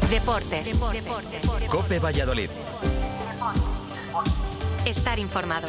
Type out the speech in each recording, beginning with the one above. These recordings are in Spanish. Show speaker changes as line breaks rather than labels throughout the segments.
Deportes.
COPE Valladolid.
Estar informado.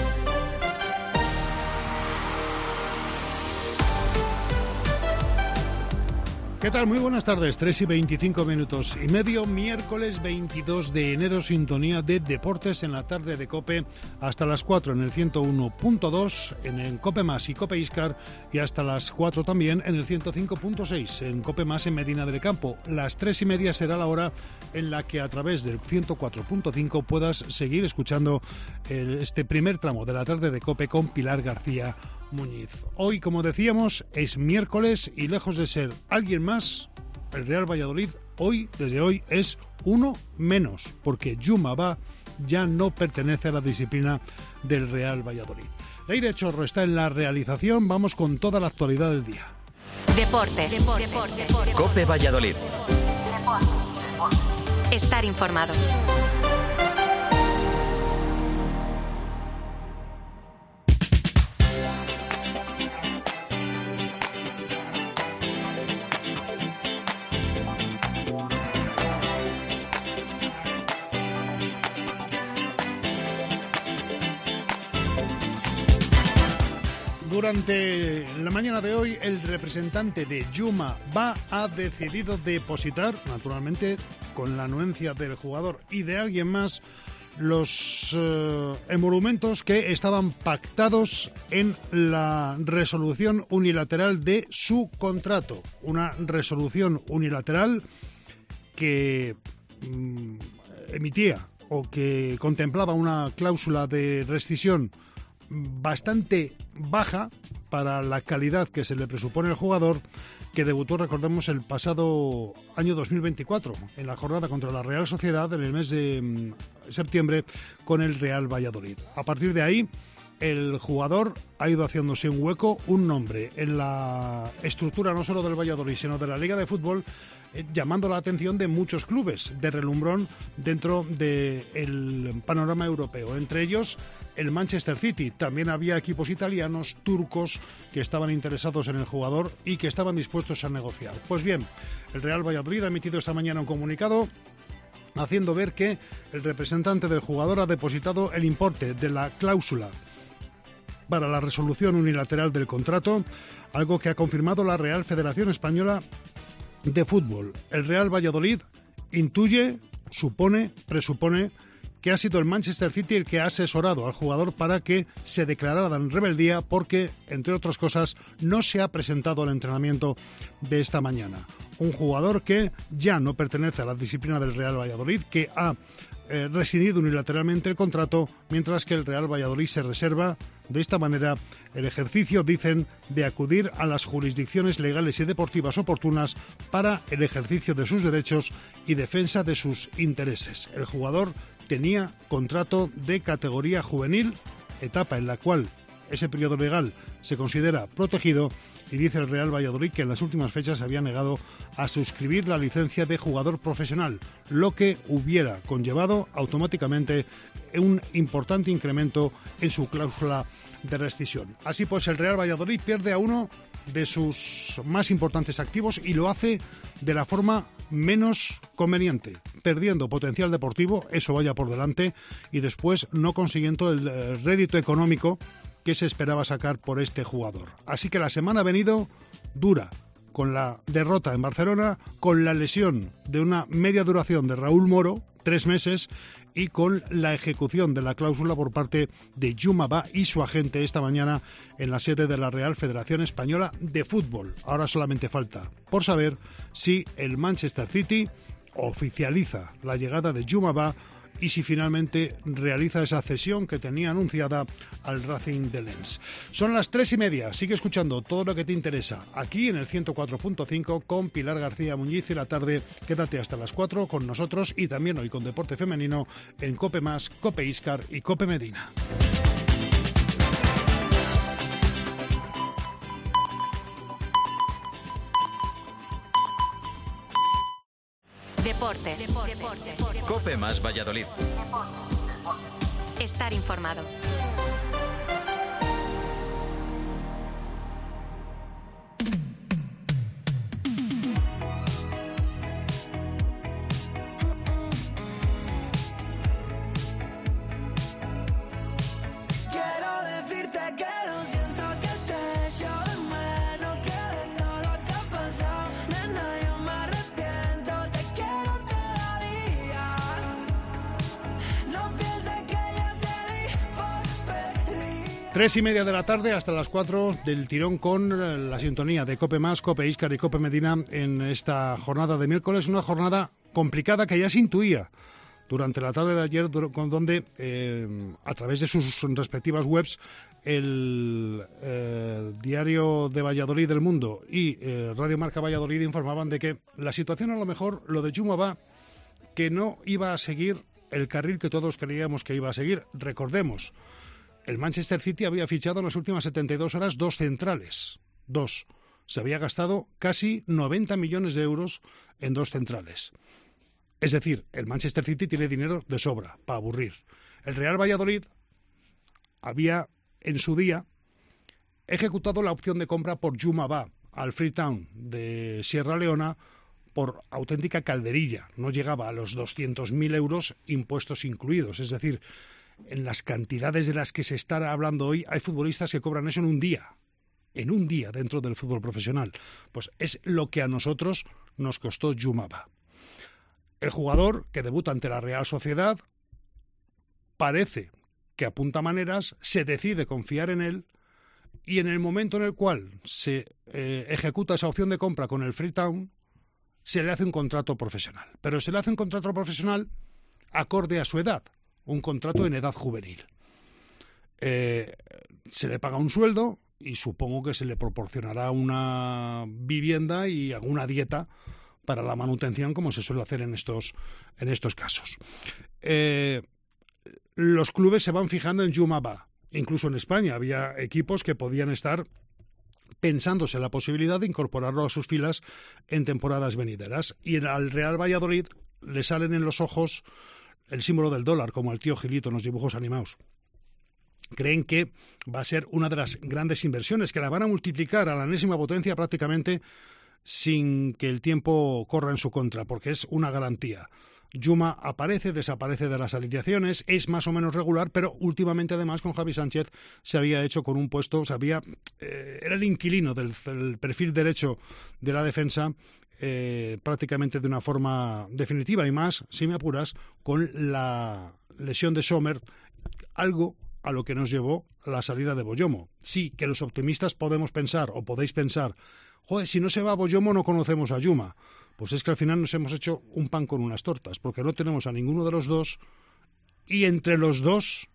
¿Qué tal? Muy buenas tardes, 3 y 25 minutos y medio, miércoles 22 de enero, sintonía de Deportes en la tarde de COPE, hasta las 4 en el 101.2, en el COPE Más y COPE Iscar, y hasta las 4 también en el 105.6, en COPE Más en Medina del Campo. Las 3 y media será la hora en la que a través del 104.5 puedas seguir escuchando este primer tramo de la tarde de COPE con Pilar García Muñiz. Hoy, como decíamos, es miércoles y lejos de ser alguien más, el Real Valladolid desde hoy es uno menos, porque Yuma Ba ya no pertenece a la disciplina del Real Valladolid. Leire Chorro está en la realización. Vamos con toda la actualidad del día.
Deportes.
COPE Valladolid.
Estar informado.
Durante la mañana de hoy, el representante de Yuma Ba ha decidido depositar, naturalmente con la anuencia del jugador y de alguien más, los emolumentos que estaban pactados en la resolución unilateral de su contrato. Una resolución unilateral que emitía o que contemplaba una cláusula de rescisión bastante baja para la calidad que se le presupone al jugador, que debutó, recordemos, el pasado año 2024 en la jornada contra la Real Sociedad en el mes de septiembre con el Real Valladolid. A partir de ahí, el jugador ha ido haciéndose un hueco, un nombre en la estructura no solo del Valladolid, sino de la Liga de Fútbol, llamando la atención de muchos clubes de relumbrón dentro del panorama europeo, entre ellos el Manchester City. También había equipos italianos, turcos, que estaban interesados en el jugador y que estaban dispuestos a negociar. Pues bien, el Real Valladolid ha emitido esta mañana un comunicado haciendo ver que el representante del jugador ha depositado el importe de la cláusula para la resolución unilateral del contrato, algo que ha confirmado la Real Federación Española de Fútbol. El Real Valladolid intuye, supone, presupone que ha sido el Manchester City el que ha asesorado al jugador para que se declarara en rebeldía porque, entre otras cosas, no se ha presentado al entrenamiento de esta mañana. Un jugador que ya no pertenece a la disciplina del Real Valladolid, que ha rescindido unilateralmente el contrato, mientras que el Real Valladolid se reserva de esta manera el ejercicio, dicen, de acudir a las jurisdicciones legales y deportivas oportunas para el ejercicio de sus derechos y defensa de sus intereses. El jugador tenía contrato de categoría juvenil, etapa en la cual ese periodo legal se considera protegido, y dice el Real Valladolid que en las últimas fechas se había negado a suscribir la licencia de jugador profesional, lo que hubiera conllevado automáticamente un importante incremento en su cláusula de rescisión. Así pues, el Real Valladolid pierde a uno de sus más importantes activos y lo hace de la forma menos conveniente, perdiendo potencial deportivo, eso vaya por delante, y después no consiguiendo el rédito económico que se esperaba sacar por este jugador. Así que la semana ha venido dura, con la derrota en Barcelona, con la lesión de una media duración de Raúl Moro, 3 meses, y con la ejecución de la cláusula por parte de Yuma Ba y su agente esta mañana en la sede de la Real Federación Española de Fútbol. Ahora solamente falta por saber si el Manchester City oficializa la llegada de Yuma Ba y si finalmente realiza esa cesión que tenía anunciada al Racing de Lens. Son las 3 y media, sigue escuchando todo lo que te interesa aquí en el 104.5 con Pilar García Muñiz, y la tarde quédate hasta las 4 con nosotros y también hoy con Deporte Femenino en COPE Más, COPE Iscar y COPE Medina.
Deportes.
COPE Más Valladolid.
Estar informado.
3:30 de la tarde hasta las 4 del tirón con la sintonía de Cope Más, Cope Íscar y Cope Medina en esta jornada de miércoles, una jornada complicada que ya se intuía durante la tarde de ayer, donde a través de sus respectivas webs el Diario de Valladolid del Mundo y Radio Marca Valladolid informaban de que la situación, a lo mejor, lo de Juma va, que no iba a seguir el carril que todos creíamos que iba a seguir. Recordemos, el Manchester City había fichado en las últimas 72 horas 2 centrales. 2. Se había gastado casi 90 millones de euros en 2 centrales. Es decir, el Manchester City tiene dinero de sobra para aburrir. El Real Valladolid había, en su día, ejecutado la opción de compra por Juma Ba al Freetown de Sierra Leona por auténtica calderilla. No llegaba a los 200.000 euros, impuestos incluidos. Es decir, en las cantidades de las que se está hablando hoy, hay futbolistas que cobran eso en un día dentro del fútbol profesional. Pues es lo que a nosotros nos costó Juma Ba. El jugador que debuta ante la Real Sociedad parece que apunta maneras, se decide confiar en él y en el momento en el cual se ejecuta esa opción de compra con el Freetown, se le hace un contrato profesional. Pero se le hace un contrato profesional acorde a su edad, un contrato en edad juvenil. Se le paga un sueldo y supongo que se le proporcionará una vivienda y alguna dieta para la manutención, como se suele hacer en estos casos. Los clubes se van fijando en Juma Ba. Incluso en España había equipos que podían estar pensándose la posibilidad de incorporarlo a sus filas en temporadas venideras. Y al Real Valladolid le salen en los ojos el símbolo del dólar, como el tío Gilito en los dibujos animados. Creen que va a ser una de las grandes inversiones, que la van a multiplicar a la enésima potencia prácticamente sin que el tiempo corra en su contra, porque es una garantía. Juma aparece, desaparece de las alineaciones, es más o menos regular, pero últimamente además con Javi Sánchez se había hecho con un puesto, era el inquilino del perfil derecho de la defensa, prácticamente de una forma definitiva, y más, si me apuras, con la lesión de Sommer, algo a lo que nos llevó la salida de Boyomo. Sí, que los optimistas podemos pensar, o podéis pensar, joder, si no se va a Boyomo no conocemos a Juma. Pues es que al final nos hemos hecho un pan con unas tortas, porque no tenemos a ninguno de los dos, y entre los dos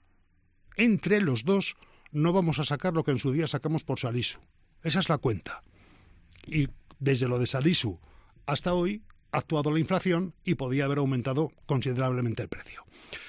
no vamos a sacar lo que en su día sacamos por Salisu. Esa es la cuenta. Y desde lo de Salisu hasta hoy ha actuado la inflación y podía haber aumentado considerablemente el precio.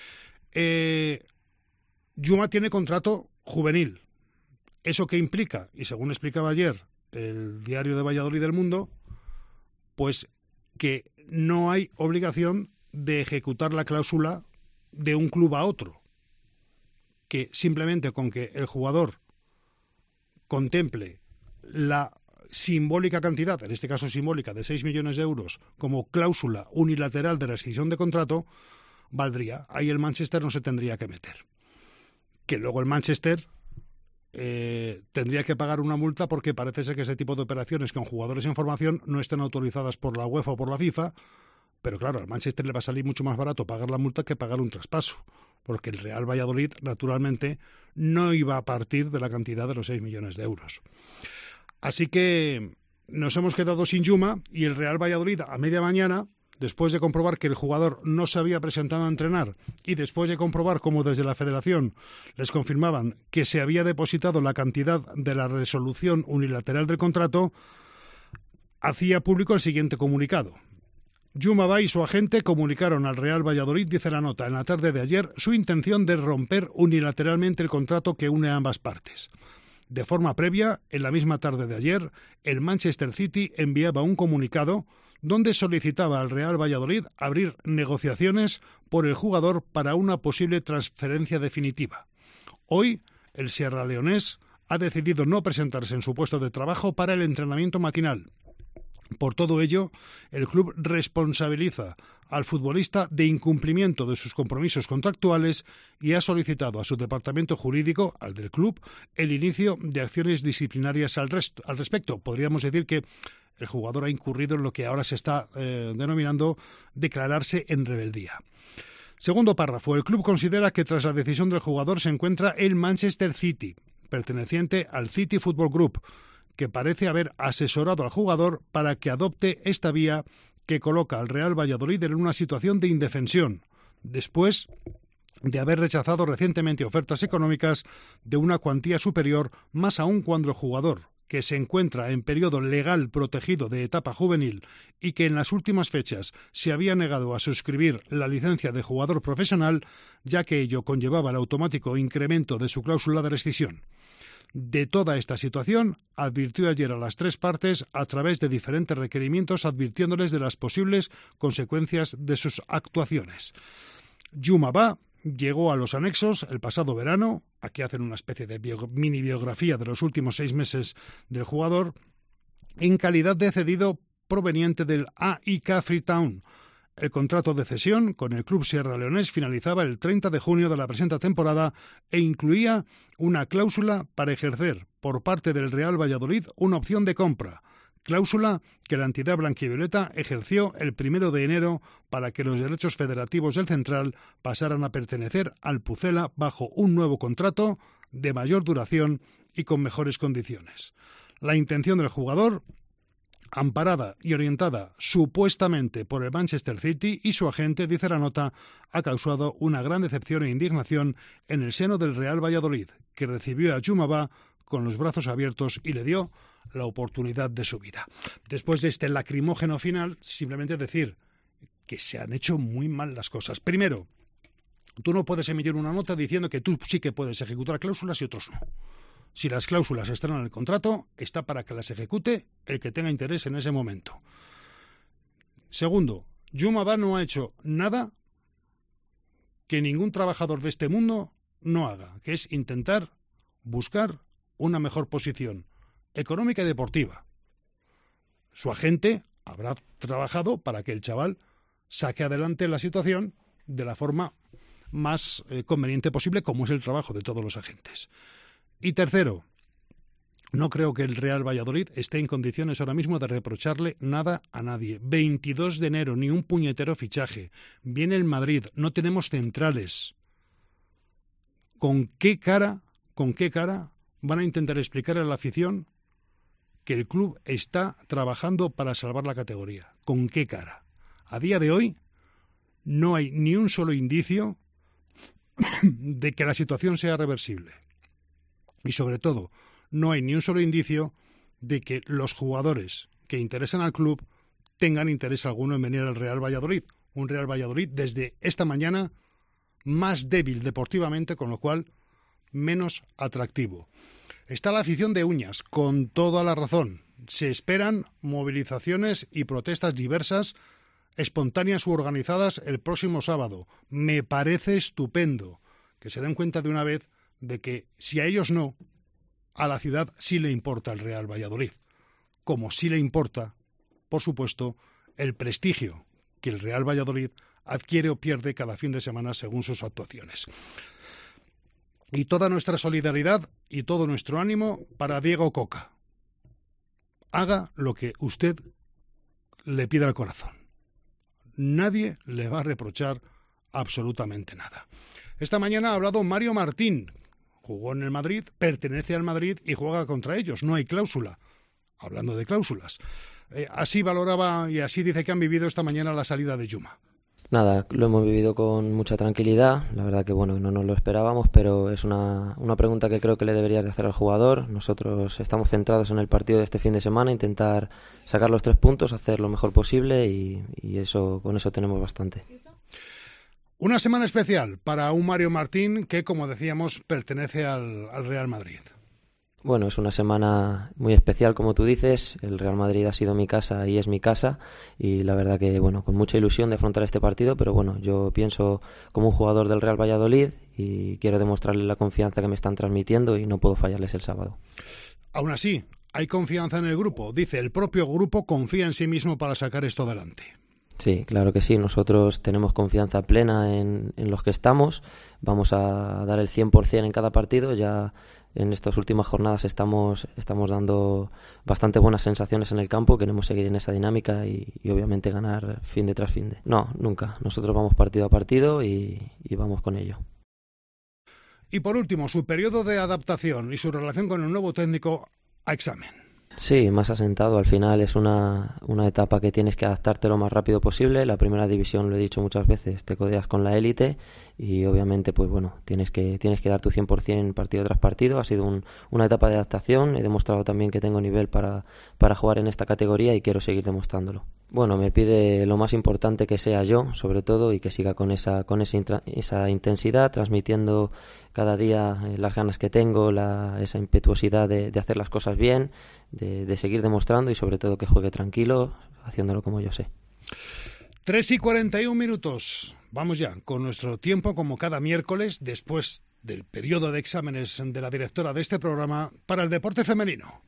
Juma tiene contrato juvenil. ¿Eso qué implica? Y según explicaba ayer el Diario de Valladolid del Mundo, pues que no hay obligación de ejecutar la cláusula de un club a otro, que simplemente con que el jugador contemple la simbólica cantidad, en este caso simbólica, de 6 millones de euros como cláusula unilateral de rescisión de contrato, valdría. Ahí el Manchester no se tendría que meter. Que luego el Manchester tendría que pagar una multa, porque parece ser que ese tipo de operaciones con jugadores en formación no están autorizadas por la UEFA o por la FIFA, pero claro, al Manchester le va a salir mucho más barato pagar la multa que pagar un traspaso, porque el Real Valladolid, naturalmente, no iba a partir de la cantidad de los 6 millones de euros. Así que nos hemos quedado sin Juma, y el Real Valladolid a media mañana, después de comprobar que el jugador no se había presentado a entrenar y después de comprobar cómo desde la Federación les confirmaban que se había depositado la cantidad de la resolución unilateral del contrato, hacía público el siguiente comunicado. Juma Ba y su agente comunicaron al Real Valladolid, dice la nota, en la tarde de ayer, su intención de romper unilateralmente el contrato que une a ambas partes. De forma previa, en la misma tarde de ayer, el Manchester City enviaba un comunicado donde solicitaba al Real Valladolid abrir negociaciones por el jugador para una posible transferencia definitiva. Hoy, el sierraleonés ha decidido no presentarse en su puesto de trabajo para el entrenamiento matinal. Por todo ello, el club responsabiliza al futbolista de incumplimiento de sus compromisos contractuales y ha solicitado a su departamento jurídico, al del club, el inicio de acciones disciplinarias al respecto. Podríamos decir que el jugador ha incurrido en lo que ahora se está denominando declararse en rebeldía. Segundo párrafo. El club considera que tras la decisión del jugador se encuentra el Manchester City, perteneciente al City Football Group, que parece haber asesorado al jugador para que adopte esta vía que coloca al Real Valladolid en una situación de indefensión, después de haber rechazado recientemente ofertas económicas de una cuantía superior, más aún cuando el jugador, que se encuentra en periodo legal protegido de etapa juvenil y que en las últimas fechas se había negado a suscribir la licencia de jugador profesional, ya que ello conllevaba el automático incremento de su cláusula de rescisión. De toda esta situación, advirtió ayer a las tres partes a través de diferentes requerimientos, advirtiéndoles de las posibles consecuencias de sus actuaciones. Juma Ba llegó a los anexos el pasado verano. Aquí hacen una especie de mini biografía de los últimos 6 meses del jugador, en calidad de cedido proveniente del AEK Freetown. El contrato de cesión con el club sierraleonés finalizaba el 30 de junio de la presente temporada e incluía una cláusula para ejercer por parte del Real Valladolid una opción de compra, cláusula que la entidad blanquivioleta ejerció el 1 de enero para que los derechos federativos del central pasaran a pertenecer al Pucela bajo un nuevo contrato de mayor duración y con mejores condiciones. La intención del jugador, amparada y orientada supuestamente por el Manchester City y su agente, dice la nota, ha causado una gran decepción e indignación en el seno del Real Valladolid, que recibió a Juma Ba con los brazos abiertos y le dio la oportunidad de su vida. Después de este lacrimógeno final, simplemente decir que se han hecho muy mal las cosas. Primero, tú no puedes emitir una nota diciendo que tú sí que puedes ejecutar cláusulas y otros no. Si las cláusulas están en el contrato, está para que las ejecute el que tenga interés en ese momento. Segundo, Juma Ba no ha hecho nada que ningún trabajador de este mundo no haga, que es intentar buscar una mejor posición económica y deportiva. Su agente habrá trabajado para que el chaval saque adelante la situación de la forma más conveniente posible, como es el trabajo de todos los agentes. Y tercero, no creo que el Real Valladolid esté en condiciones ahora mismo de reprocharle nada a nadie. 22 de enero, ni un puñetero fichaje. Viene el Madrid, no tenemos centrales. ¿Con qué cara van a intentar explicar a la afición que el club está trabajando para salvar la categoría? ¿Con qué cara? A día de hoy no hay ni un solo indicio de que la situación sea reversible. Y sobre todo, no hay ni un solo indicio de que los jugadores que interesan al club tengan interés alguno en venir al Real Valladolid. Un Real Valladolid desde esta mañana más débil deportivamente, con lo cual menos atractivo. Está la afición de uñas, con toda la razón. Se esperan movilizaciones y protestas diversas, espontáneas u organizadas el próximo sábado. Me parece estupendo que se den cuenta de una vez de que si a ellos no, a la ciudad sí le importa el Real Valladolid, como sí le importa, por supuesto, el prestigio que el Real Valladolid adquiere o pierde cada fin de semana según sus actuaciones. Y toda nuestra solidaridad y todo nuestro ánimo para Diego Coca. Haga lo que usted le pida al corazón. Nadie le va a reprochar absolutamente nada. Esta mañana ha hablado Mario Martín. Jugó en el Madrid, pertenece al Madrid y juega contra ellos. No hay cláusula. Hablando de cláusulas. Así valoraba y así dice que han vivido esta mañana la salida de Juma.
Nada, lo hemos vivido con mucha tranquilidad. La verdad que bueno, no nos lo esperábamos, pero es una pregunta que creo que le deberías de hacer al jugador. Nosotros estamos centrados en el partido de este fin de semana, intentar sacar los 3 puntos, hacer lo mejor posible y eso, con eso tenemos bastante.
Una semana especial para un Mario Martín que, como decíamos, pertenece al Real Madrid.
Bueno, es una semana muy especial, como tú dices. El Real Madrid ha sido mi casa y es mi casa. Y la verdad que, bueno, con mucha ilusión de afrontar este partido. Pero bueno, yo pienso como un jugador del Real Valladolid y quiero demostrarles la confianza que me están transmitiendo y no puedo fallarles el sábado.
Aún así, hay confianza en el grupo. Dice, el propio grupo confía en sí mismo para sacar esto adelante.
Sí, claro que sí. Nosotros tenemos confianza plena en los que estamos. Vamos a dar el 100% en cada partido. Ya en estas últimas jornadas estamos dando bastante buenas sensaciones en el campo. Queremos seguir en esa dinámica y obviamente ganar fin de tras fin de. No, nunca. Nosotros vamos partido a partido y vamos con ello.
Y por último, su periodo de adaptación y su relación con el nuevo técnico a examen.
Sí, más asentado. Al final es una etapa que tienes que adaptarte lo más rápido posible. La primera división, lo he dicho muchas veces, te codeas con la élite y obviamente pues bueno, tienes que dar tu 100% partido tras partido. Ha sido una etapa de adaptación. He demostrado también que tengo nivel para jugar en esta categoría y quiero seguir demostrándolo. Bueno, me pide lo más importante que sea yo, sobre todo, y que siga con esa intensidad, transmitiendo cada día las ganas que tengo, esa impetuosidad de hacer las cosas bien, de seguir demostrando y sobre todo que juegue tranquilo, haciéndolo como yo sé.
3:41. Vamos ya con nuestro tiempo, como cada miércoles, después del periodo de exámenes de la directora de este programa, para el deporte femenino.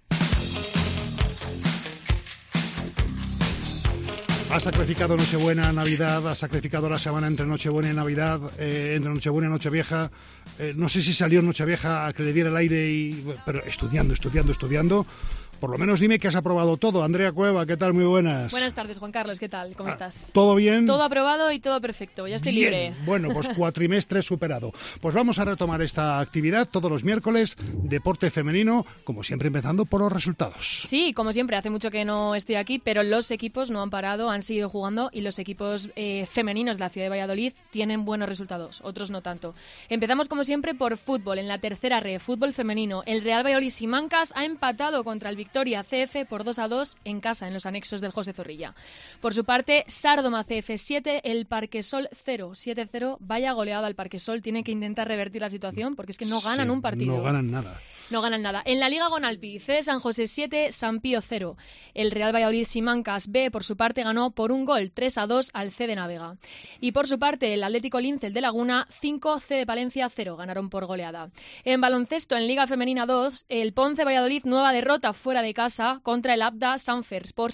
Ha sacrificado Nochebuena, Navidad, ha sacrificado la semana entre Nochebuena y Navidad, entre Nochebuena y Nochevieja. No sé si salió Nochevieja a que le diera el aire, pero estudiando. Por lo menos dime que has aprobado todo. Andrea Cueva, ¿qué tal? Muy buenas.
Buenas tardes, Juan Carlos, ¿qué tal? ¿Cómo estás?
¿Todo bien?
Todo aprobado y todo perfecto, ya estoy libre.
Bueno, pues cuatrimestre superado. Pues vamos a retomar esta actividad todos los miércoles, deporte femenino, como siempre empezando por los resultados.
Sí, como siempre, hace mucho que no estoy aquí, pero los equipos no han parado, han seguido jugando y los equipos femeninos de la ciudad de Valladolid tienen buenos resultados, otros no tanto. Empezamos como siempre por fútbol, en la tercera red, fútbol femenino. El Real Valladolid Simancas ha empatado contra el Victoria CF por 2-2 en casa, en los anexos del José Zorrilla. Por su parte, Sardoma CF 7, el Parquesol 0, 7-0. Vaya goleada al Parquesol, tiene que intentar revertir la situación porque es que no ganan un partido.
No ganan nada.
No ganan nada. En la Liga Gonalpi, C San José 7, San Pío 0. El Real Valladolid Simancas B, por su parte, ganó por un gol 3-2 al C de Navega. Y por su parte, el Atlético Lincel de Laguna 5, C de Palencia 0. Ganaron por goleada. En baloncesto, en Liga Femenina 2, el Ponce Valladolid, nueva derrota fuera de casa contra el Abda Sanfers por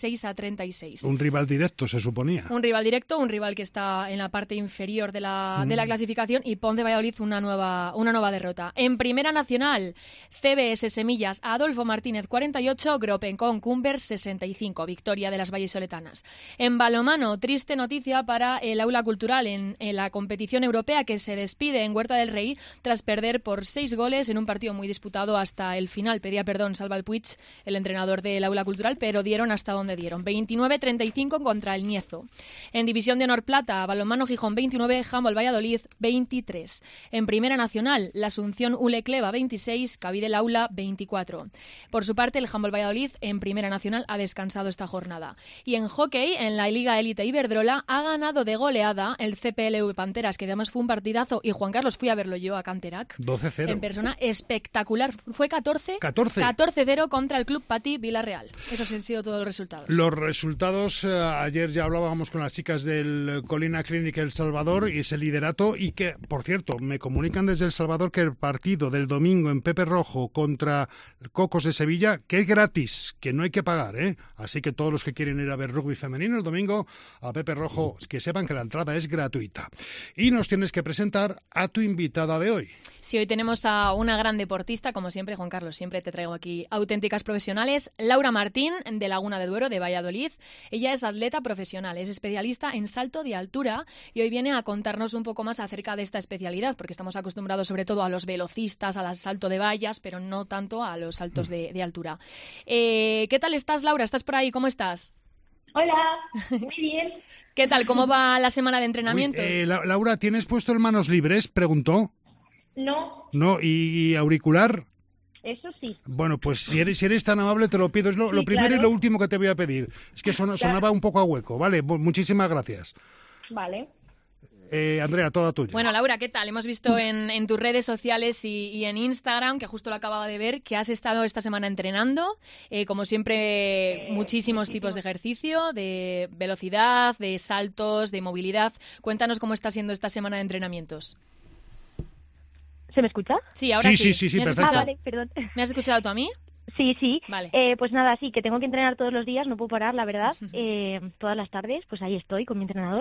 66-36.
Un rival directo, se suponía.
Un rival directo, un rival que está en la parte inferior de la clasificación, y Ponce Valladolid una nueva derrota. En Primera Nacional, CBS Semillas Adolfo Martínez 48, Gropencon Cumbers 65, victoria de las vallisoletanas. En balonmano, triste noticia para el Aula Cultural en la competición europea, que se despide en Huerta del Rey tras perder por 6 goles en un partido muy disputado hasta el final. Pedía perdón Salva el Puig, el entrenador del Aula Cultural, pero dieron hasta donde dieron. 29-35 contra el Niezo. En División de Honor Plata, balonmano Gijón 29, Handball Valladolid 23. En Primera Nacional, la Asunción Ulecleva 26, Cavide Aula 24. Por su parte, el Handball Valladolid en Primera Nacional ha descansado esta jornada. Y en hockey, en la Liga Élite Iberdrola, ha ganado de goleada el CPLV Panteras, que además fue un partidazo, y Juan Carlos, fui a verlo yo a Canterac.
12-0.
En persona, espectacular. Fue 14-0 contra el Club Pati Villarreal. Esos han sido todos los resultados.
Los resultados, ayer ya hablábamos con las chicas del Colina Clinic El Salvador y ese liderato, y que, por cierto, me comunican desde El Salvador que el partido del domingo en Pepe Rojo contra Cocos de Sevilla, que es gratis, que no hay que pagar, ¿eh? Así que todos los que quieren ir a ver rugby femenino el domingo a Pepe Rojo, que sepan que la entrada es gratuita. Y nos tienes que presentar a tu invitada de hoy.
Sí, hoy tenemos a una gran deportista, como siempre, Juan Carlos, siempre te traigo aquí auténticas profesionales. Laura Martín, de Laguna de Duero, de Valladolid. Ella es atleta profesional, es especialista en salto de altura y hoy viene a contarnos un poco más acerca de esta especialidad, porque estamos acostumbrados sobre todo a los velocistas, al salto de vallas, pero no tanto a los saltos de altura. ¿Qué tal estás, Laura? ¿Estás por ahí? ¿Cómo estás?
Hola, muy bien.
¿Qué tal? ¿Cómo va la semana de entrenamientos?
Laura, ¿tienes puesto el manos libres? Preguntó.
No.
No, ¿y auricular?
Eso sí.
Bueno, pues si eres tan amable te lo pido. Es lo primero, claro, y lo último que te voy a pedir. Es que sonaba un poco a hueco, ¿vale? Muchísimas gracias.
Vale.
Andrea, toda tuya.
Bueno, Laura, ¿qué tal? Hemos visto en tus redes sociales y en Instagram, que justo lo acababa de ver, que has estado esta semana entrenando. Como siempre, muchísimos tipos de ejercicio, de velocidad, de saltos, de movilidad. Cuéntanos cómo está siendo esta semana de entrenamientos.
¿Se me escucha?
Sí, ahora sí.
Sí, perfecto.
Vale, perdón.
¿Me has escuchado tú a mí?
Sí.
Vale.
Pues nada, sí, que tengo que entrenar todos los días, no puedo parar, la verdad. Todas las tardes, pues ahí estoy con mi entrenador.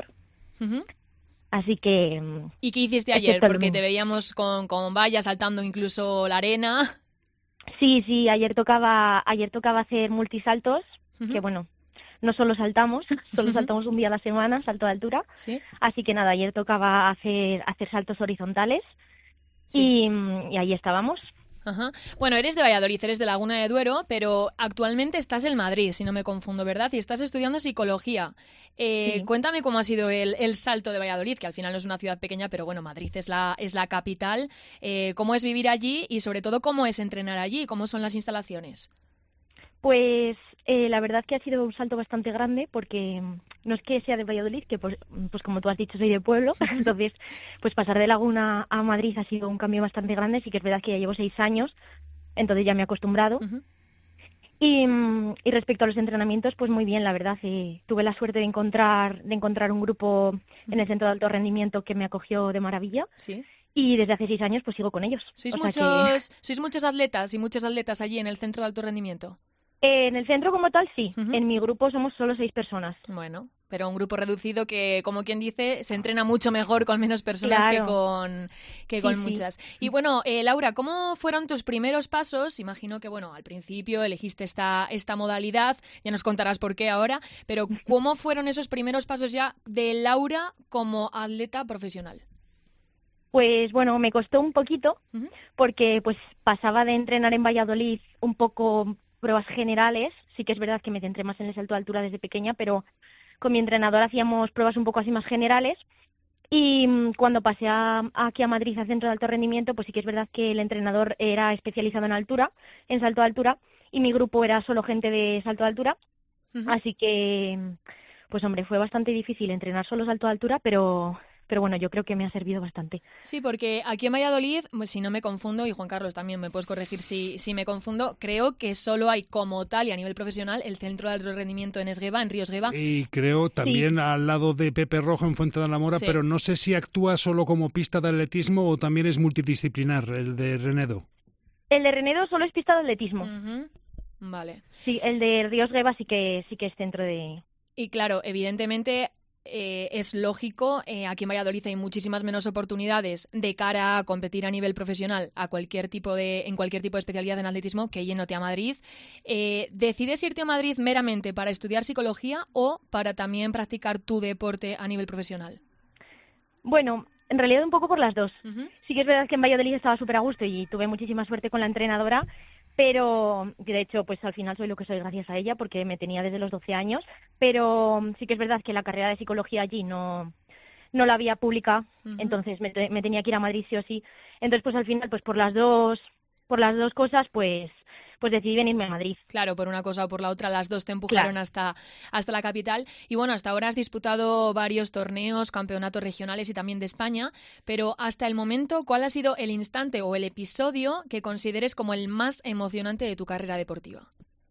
Así que...
¿Y qué hiciste ayer? Porque te veíamos con vallas saltando incluso la arena.
Sí, ayer tocaba hacer multisaltos, que bueno, no solo saltamos, solo saltamos un día a la semana, salto de altura. ¿Sí? Así que nada, ayer tocaba hacer saltos horizontales
Sí.
Y ahí estábamos.
Ajá. Bueno, eres de Valladolid, eres de Laguna de Duero, pero actualmente estás en Madrid, si no me confundo, ¿verdad? Y estás estudiando psicología.
Sí.
Cuéntame cómo ha sido el salto de Valladolid, que al final no es una ciudad pequeña, pero bueno, Madrid es la capital. ¿Cómo es vivir allí y sobre todo cómo es entrenar allí? ¿Cómo son las instalaciones?
Pues la verdad que ha sido un salto bastante grande porque no es que sea de Valladolid, que pues como tú has dicho soy de pueblo, entonces pues pasar de Laguna a Madrid ha sido un cambio bastante grande. Sí que es verdad que ya llevo 6 años, entonces ya me he acostumbrado.
Uh-huh.
Y respecto a los entrenamientos, pues muy bien, la verdad. Tuve la suerte de encontrar un grupo en el centro de alto rendimiento que me acogió de maravilla.
Sí.
Y desde hace 6 años pues sigo con ellos.
¿Sois muchos atletas y muchas atletas allí en el centro de alto rendimiento?
En el centro como tal, sí.
Uh-huh.
En mi grupo somos solo 6 personas.
Bueno, pero un grupo reducido que, como quien dice, se entrena mucho mejor con menos personas
Claro.
que con
Sí.
muchas. Y bueno, Laura, ¿cómo fueron tus primeros pasos? Imagino que, bueno, al principio elegiste esta modalidad, ya nos contarás por qué ahora, pero ¿cómo fueron esos primeros pasos ya de Laura como atleta profesional?
Pues bueno, me costó un poquito
Uh-huh.
porque pues pasaba de entrenar en Valladolid un poco pruebas generales. Sí que es verdad que me centré más en el salto de altura desde pequeña, pero con mi entrenador hacíamos pruebas un poco así más generales. Y cuando pasé aquí a Madrid al centro de alto rendimiento, pues sí que es verdad que el entrenador era especializado en altura, en salto de altura, y mi grupo era solo gente de salto de altura.
Uh-huh.
Así que, pues hombre, fue bastante difícil entrenar solo salto de altura, pero bueno, yo creo que me ha servido bastante.
Sí, porque aquí en Valladolid, si no me confundo, y Juan Carlos también me puedes corregir si me confundo, creo que solo hay como tal y a nivel profesional el centro de alto rendimiento en Esgueva, en Río Esgueva.
Y creo también al lado de Pepe Rojo en Fuente de la Mora,
Sí.
pero no sé si actúa solo como pista de atletismo o también es multidisciplinar, el de Renedo.
El de Renedo solo es pista de atletismo.
Uh-huh. Vale.
Sí, el de Río Esgueva sí que es centro de...
Y claro, evidentemente es lógico, aquí en Valladolid hay muchísimas menos oportunidades de cara a competir a nivel profesional en cualquier tipo de especialidad en atletismo que yéndote a Madrid. ¿Decides irte a Madrid meramente para estudiar psicología o para también practicar tu deporte a nivel profesional?
Bueno, en realidad un poco por las dos.
Uh-huh.
Sí que es verdad que en Valladolid estaba súper a gusto y tuve muchísima suerte con la entrenadora, pero de hecho pues al final soy lo que soy gracias a ella porque me tenía desde los 12 años, pero sí que es verdad que la carrera de psicología allí no la había pública,
Uh-huh.
entonces me tenía que ir a Madrid sí o sí. Entonces pues al final pues por las dos cosas pues decidí venirme a Madrid.
Claro, por una cosa o por la otra, las dos te empujaron
Claro.
hasta la capital. Y bueno, hasta ahora has disputado varios torneos, campeonatos regionales y también de España, pero hasta el momento, ¿cuál ha sido el instante o el episodio que consideres como el más emocionante de tu carrera deportiva?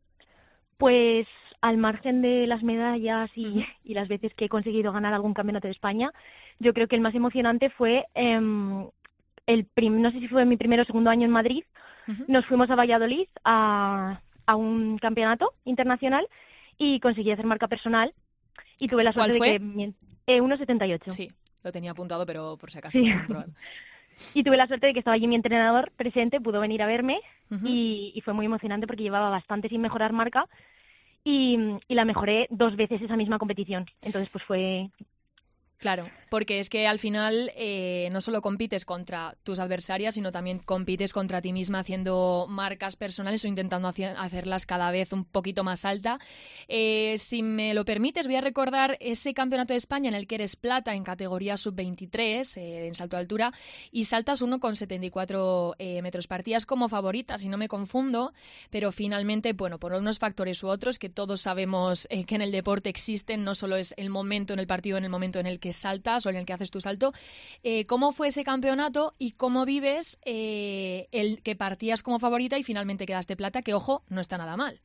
Pues al margen de las medallas y las veces que he conseguido ganar algún campeonato de España, yo creo que el más emocionante fue no sé si fue mi primer o segundo año en Madrid.
Uh-huh.
Nos fuimos a Valladolid a un campeonato internacional y conseguí hacer marca personal y tuve la suerte de que 1,78.
Sí, lo tenía apuntado, pero por si acaso.
Sí.
Probar.
Y tuve la suerte de que estaba allí mi entrenador presente, pudo venir a verme.
Uh-huh.
y fue muy emocionante porque llevaba bastante sin mejorar marca y la mejoré 2 veces esa misma competición. Entonces pues fue...
Claro, porque es que al final no solo compites contra tus adversarias, sino también compites contra ti misma haciendo marcas personales o intentando hacerlas cada vez un poquito más alta. Si me lo permites, voy a recordar ese campeonato de España en el que eres plata en categoría sub-23, en salto de altura, y saltas 1,74 metros. Partías como favorita, si no me confundo, pero finalmente, bueno, por unos factores u otros que todos sabemos que en el deporte existen, no solo es el momento en el partido, en el momento en el que saltas o en el que haces tu salto. ¿Cómo fue ese campeonato y cómo vives el que partías como favorita y finalmente quedaste plata? Que, ojo, no está nada mal.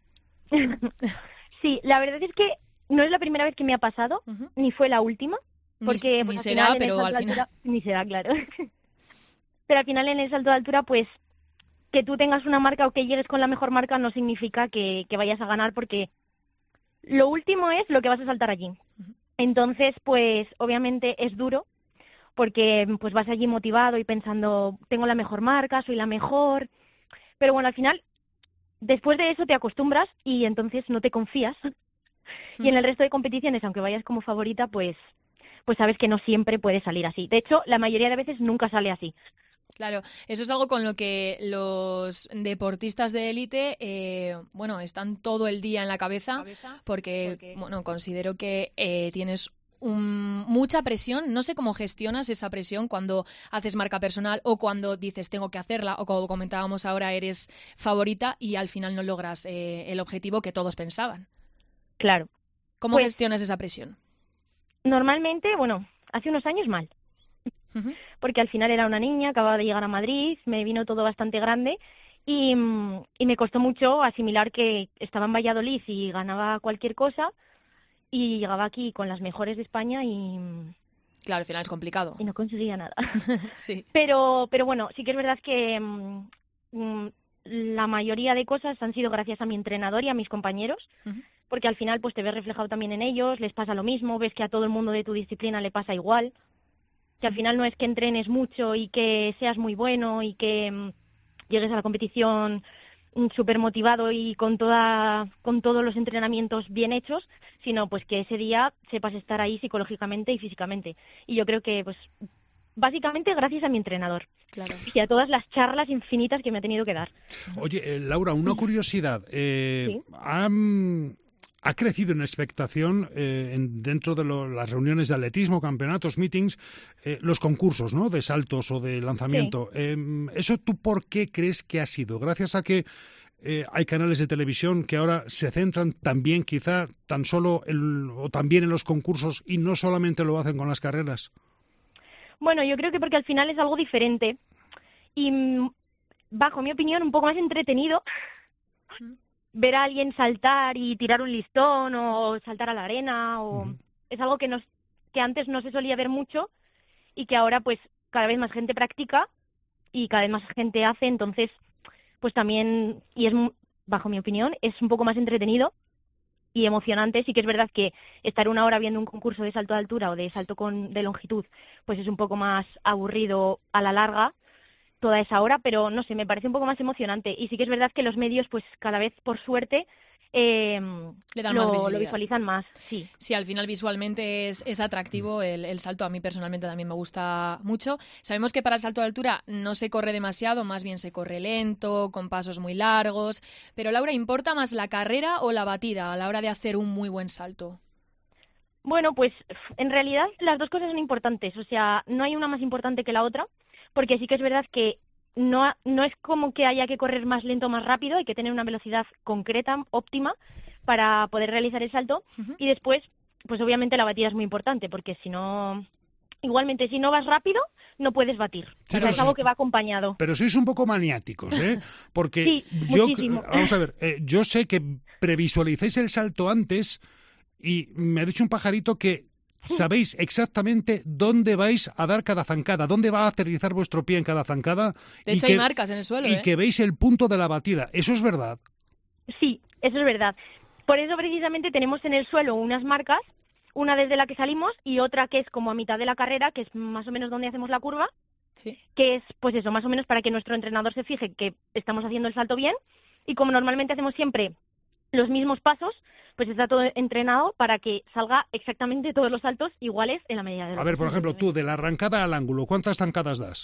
Sí, la verdad es que no es la primera vez que me ha pasado,
Uh-huh.
ni fue la última, porque
ni
al
será,
final,
pero al final...
ni será, claro. Pero al final en el salto de altura, pues que tú tengas una marca o que llegues con la mejor marca no significa que vayas a ganar, porque lo último es lo que vas a saltar allí.
Uh-huh.
Entonces, pues obviamente es duro porque pues vas allí motivado y pensando, tengo la mejor marca, soy la mejor. Pero bueno, al final, después de eso te acostumbras y entonces no te confías. Y en el resto de competiciones, aunque vayas como favorita, pues sabes que no siempre puede salir así. De hecho, la mayoría de veces nunca sale así.
Claro, eso es algo con lo que los deportistas de élite, están todo el día en la cabeza, porque considero que tienes mucha presión. No sé cómo gestionas esa presión cuando haces marca personal o cuando dices tengo que hacerla, o como comentábamos ahora, eres favorita y al final no logras el objetivo que todos pensaban.
Claro.
¿Cómo gestionas esa presión?
Normalmente, hace unos años mal. Porque al final era una niña, acababa de llegar a Madrid, me vino todo bastante grande y me costó mucho asimilar que estaba en Valladolid y ganaba cualquier cosa y llegaba aquí con las mejores de España y...
Claro, al final es complicado.
Y no conseguía nada.
Sí.
Pero sí que es verdad que la mayoría de cosas han sido gracias a mi entrenador y a mis compañeros, porque al final pues te ves reflejado también en ellos, les pasa lo mismo, ves que a todo el mundo de tu disciplina le pasa igual. Que al final no es que entrenes mucho y que seas muy bueno y que llegues a la competición súper motivado y con todos los entrenamientos bien hechos, sino pues que ese día sepas estar ahí psicológicamente y físicamente. Y yo creo que pues básicamente gracias a mi entrenador. Claro. Y a todas las charlas infinitas que me ha tenido que dar.
Oye, Laura, una curiosidad.
¿Sí?
Ha crecido en expectación dentro de las reuniones de atletismo, campeonatos, meetings, los concursos, ¿no?, de saltos o de lanzamiento. Sí. ¿Eso tú por qué crees que ha sido? ¿Gracias a que hay canales de televisión que ahora se centran también quizá tan solo o también en los concursos y no solamente lo hacen con las carreras?
Bueno, yo creo que porque al final es algo diferente y, bajo mi opinión, un poco más entretenido. Ver a alguien saltar y tirar un listón o saltar a la arena es algo que antes no se solía ver mucho y que ahora pues cada vez más gente practica y cada vez más gente hace, entonces pues también, y es bajo mi opinión, es un poco más entretenido y emocionante. Sí que es verdad que estar una hora viendo un concurso de salto de altura o de salto de longitud pues es un poco más aburrido a la larga toda esa hora, pero no sé, me parece un poco más emocionante. Y sí que es verdad que los medios, pues cada vez, por suerte,
le dan más visibilidad.
Lo visualizan más, sí.
Sí, al final visualmente es atractivo el salto. A mí personalmente también me gusta mucho. Sabemos que para el salto de altura no se corre demasiado, más bien se corre lento, con pasos muy largos. Pero Laura, ¿importa más la carrera o la batida a la hora de hacer un muy buen salto?
Bueno, pues en realidad las dos cosas son importantes. O sea, no hay una más importante que la otra, porque sí que es verdad que no es como que haya que correr más lento o más rápido, hay que tener una velocidad concreta, óptima, para poder realizar el salto. Y después, pues obviamente la batida es muy importante, porque si no, igualmente si no vas rápido, no puedes batir. Sí, pero es algo que va acompañado.
Pero sois un poco maniáticos, ¿eh? Porque
sí, muchísimo.
Vamos a ver, yo sé que previsualizáis el salto antes y me ha dicho un pajarito que sabéis exactamente dónde vais a dar cada zancada, dónde va a aterrizar vuestro pie en cada zancada.
De hecho, hay marcas en el suelo.
Y que veis el punto de la batida. ¿Eso es verdad?
Sí, eso es verdad. Por eso precisamente tenemos en el suelo unas marcas, una desde la que salimos y otra que es como a mitad de la carrera, que es más o menos donde hacemos la curva,
sí,
que es pues eso, más o menos para que nuestro entrenador se fije que estamos haciendo el salto bien. Y como normalmente hacemos siempre los mismos pasos, pues está todo entrenado para que salga exactamente todos los saltos iguales en la medida de lo
A ver, por ejemplo, tú, de la arrancada al ángulo, ¿cuántas zancadas das?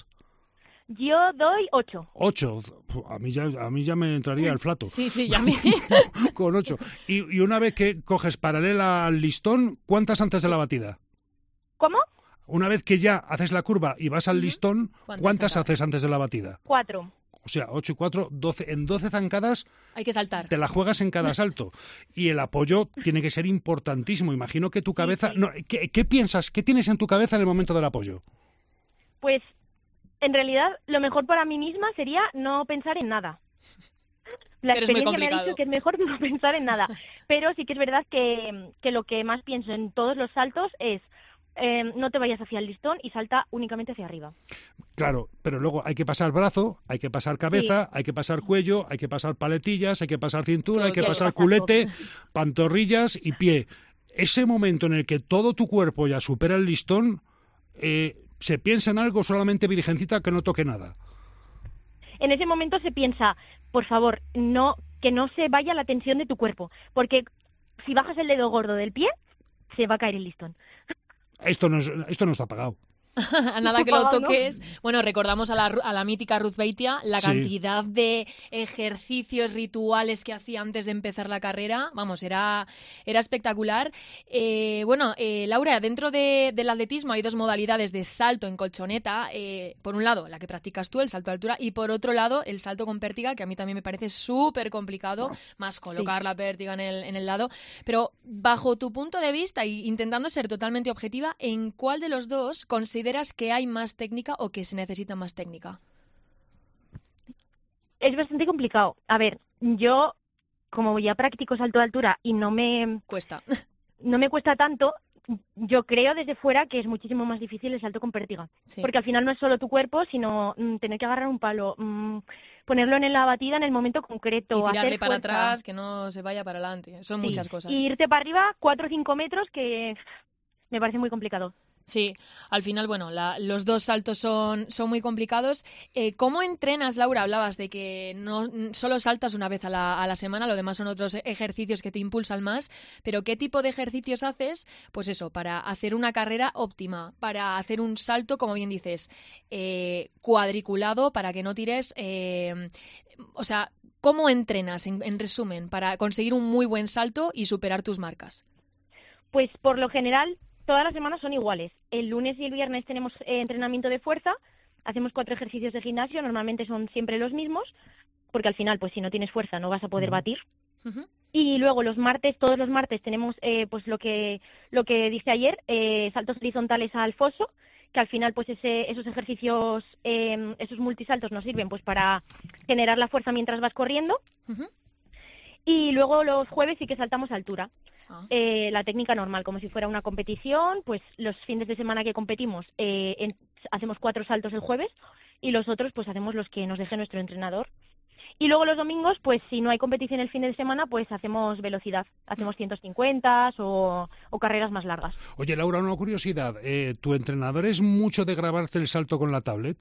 Yo doy 8.
8. A mí ya me entraría el flato.
Sí, ya me...
Con 8. Y una vez que coges paralela al listón, ¿cuántas antes de la batida?
¿Cómo?
Una vez que ya haces la curva y vas al listón, ¿cuántas haces antes de la batida?
4.
O sea, 8 y 4, 12. En 12 zancadas
hay que saltar.
Te la juegas en cada salto. Y el apoyo tiene que ser importantísimo. Imagino que tu cabeza...
Sí.
No, ¿qué piensas? ¿Qué tienes en tu cabeza en el momento del apoyo?
Pues, en realidad, lo mejor para mí misma sería no pensar en nada. La experiencia me ha dicho que es mejor no pensar en nada. Pero sí que es verdad que lo que más pienso en todos los saltos es no te vayas hacia el listón y salta únicamente hacia arriba.
Claro, pero luego hay que pasar brazo, hay que pasar cabeza, hay que pasar cuello, hay que pasar paletillas, hay que pasar cintura, hay que pasar culete, pantorrillas y pie. Ese momento en el que todo tu cuerpo ya supera el listón, ¿se piensa en algo solamente virgencita que no toque nada?
En ese momento se piensa, por favor, que no se vaya la tensión de tu cuerpo, porque si bajas el dedo gordo del pie, se va a caer el listón.
Esto no está pagado.
A nada que lo
Pagado, ¿no?
toques. Bueno, recordamos a la mítica Ruth Beitia, la
Sí.
cantidad de ejercicios rituales que hacía antes de empezar la carrera. Vamos, era espectacular. Laura, dentro del atletismo hay 2 modalidades de salto en colchoneta. Por un lado, la que practicas tú, el salto de altura, y por otro lado, el salto con pértiga, que a mí también me parece súper complicado, más colocar la pértiga en el lado. Pero bajo tu punto de vista y intentando ser totalmente objetiva, ¿en cuál de los dos consideras que hay más técnica o que se necesita más técnica?
Es bastante complicado. A ver, yo, como ya practico salto de altura y no me
Cuesta.
cuesta tanto, yo creo desde fuera que es muchísimo más difícil el salto con pértiga.
Sí.
Porque al final no es solo tu cuerpo, sino tener que agarrar un palo, ponerlo en la batida en el momento concreto,
Y tirarle
hacer
para
fuerza.
atrás, que no se vaya para adelante. Son
Sí.
muchas cosas.
Y irte para arriba 4 o 5 metros, que me parece muy complicado.
Sí, al final, bueno, los 2 saltos son muy complicados. ¿Cómo entrenas, Laura? Hablabas de que no solo saltas una vez a la semana, lo demás son otros ejercicios que te impulsan más, pero ¿qué tipo de ejercicios haces? Pues eso, para hacer una carrera óptima, para hacer un salto, como bien dices, cuadriculado, para que no tires... o sea, ¿cómo entrenas, en resumen, para conseguir un muy buen salto y superar tus marcas?
Pues por lo general, todas las semanas son iguales. El lunes y el viernes tenemos entrenamiento de fuerza, hacemos 4 ejercicios de gimnasio, normalmente son siempre los mismos, porque al final, pues si no tienes fuerza no vas a poder batir.
Ujú.
Y luego todos los martes tenemos pues lo que dije ayer, saltos horizontales al foso, que al final pues esos ejercicios, esos multisaltos nos sirven pues para generar la fuerza mientras vas corriendo.
Ujú.
Y luego los jueves sí que saltamos a altura.
Ah.
La técnica normal, como si fuera una competición, pues los fines de semana que competimos hacemos 4 saltos el jueves y los otros pues hacemos los que nos deje nuestro entrenador. Y luego los domingos, pues si no hay competición el fin de semana, pues hacemos velocidad, hacemos 150 o carreras más largas.
Oye, Laura, una curiosidad. ¿Tu entrenador es mucho de grabarte el salto con la tablet?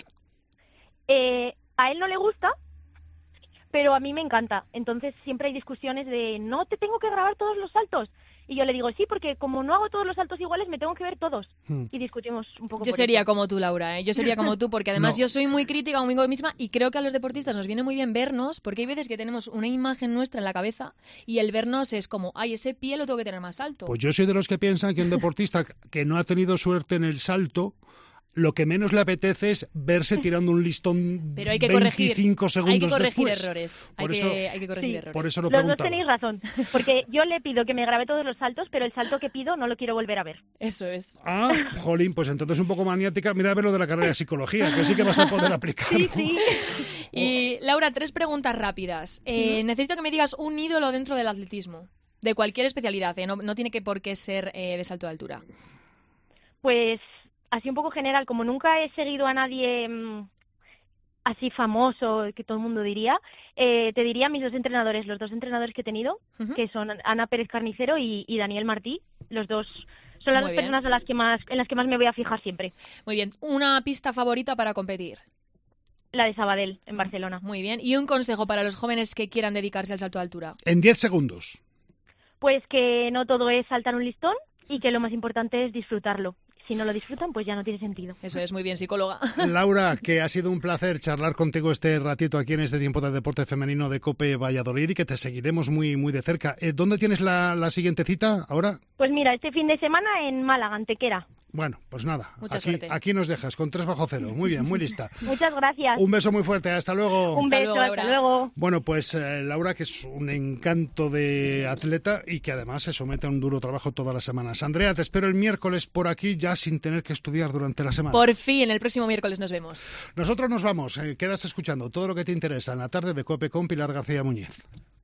A él no le gusta, pero a mí me encanta. Entonces siempre hay discusiones de no te tengo que grabar todos los saltos. Y yo le digo, sí, porque como no hago todos los saltos iguales, me tengo que ver todos. Y discutimos un poco
Yo
por
sería
eso.
como tú, Laura, ¿eh? Yo sería como tú, porque además
No.
yo soy muy crítica conmigo misma y creo que a los deportistas nos viene muy bien vernos, porque hay veces que tenemos una imagen nuestra en la cabeza y el vernos es como, ay, ese pie lo tengo que tener más alto.
Pues yo soy de los que piensan que un deportista que no ha tenido suerte en el salto, lo que menos le apetece es verse tirando un listón
Pero hay que
25 segundos
hay que corregir
después.
errores.
Por
Hay
eso-
que corregir
Sí.
errores.
Por eso lo
Los dos
preguntaba.
tenéis razón, porque yo le pido que me grabe todos los saltos, pero el salto que pido no lo quiero volver a ver.
Eso es.
Ah, jolín, pues entonces un poco maniática. Mira a ver lo de la carrera de psicología, que sí que vas a poder aplicarlo.
Sí, sí.
Y Laura, 3 preguntas rápidas. Necesito que me digas un ídolo dentro del atletismo, de cualquier especialidad, ¿eh? No tiene que por qué ser de salto de altura.
Pues así un poco general, como nunca he seguido a nadie así famoso, que todo el mundo diría, te diría mis 2 entrenadores, los 2 entrenadores que he tenido,
Ujú.
que son Ana Pérez Carnicero y Daniel Martí. Los dos son las
Muy
2
bien.
personas en las que más me voy a fijar siempre.
Muy bien. Una pista favorita para competir.
La de Sabadell, en Barcelona.
Muy bien. Y un consejo para los jóvenes que quieran dedicarse al salto de altura.
En 10 segundos.
Pues que no todo es saltar un listón y que lo más importante es disfrutarlo. Si no lo disfrutan, pues ya no tiene sentido.
Eso es muy bien, psicóloga.
Laura, que ha sido un placer charlar contigo este ratito aquí en este tiempo de deporte femenino de COPE Valladolid y que te seguiremos muy, muy de cerca. ¿Dónde tienes la siguiente cita ahora?
Pues mira, este fin de semana en Málaga, Antequera.
Bueno, pues nada,
Mucha suerte.
aquí nos dejas con 3 bajo cero. Muy bien, muy lista.
Muchas gracias.
Un beso muy fuerte, hasta luego.
Un
Hasta
beso,
luego,
hasta
Laura.
luego.
Bueno, pues Laura, que es un encanto de atleta y que además se somete a un duro trabajo todas las semanas. Andrea, te espero el miércoles por aquí ya sin tener que estudiar durante la semana.
Por fin, el próximo miércoles nos vemos.
Nosotros nos vamos, quedas escuchando todo lo que te interesa en la tarde de COPE con Pilar García Muñiz.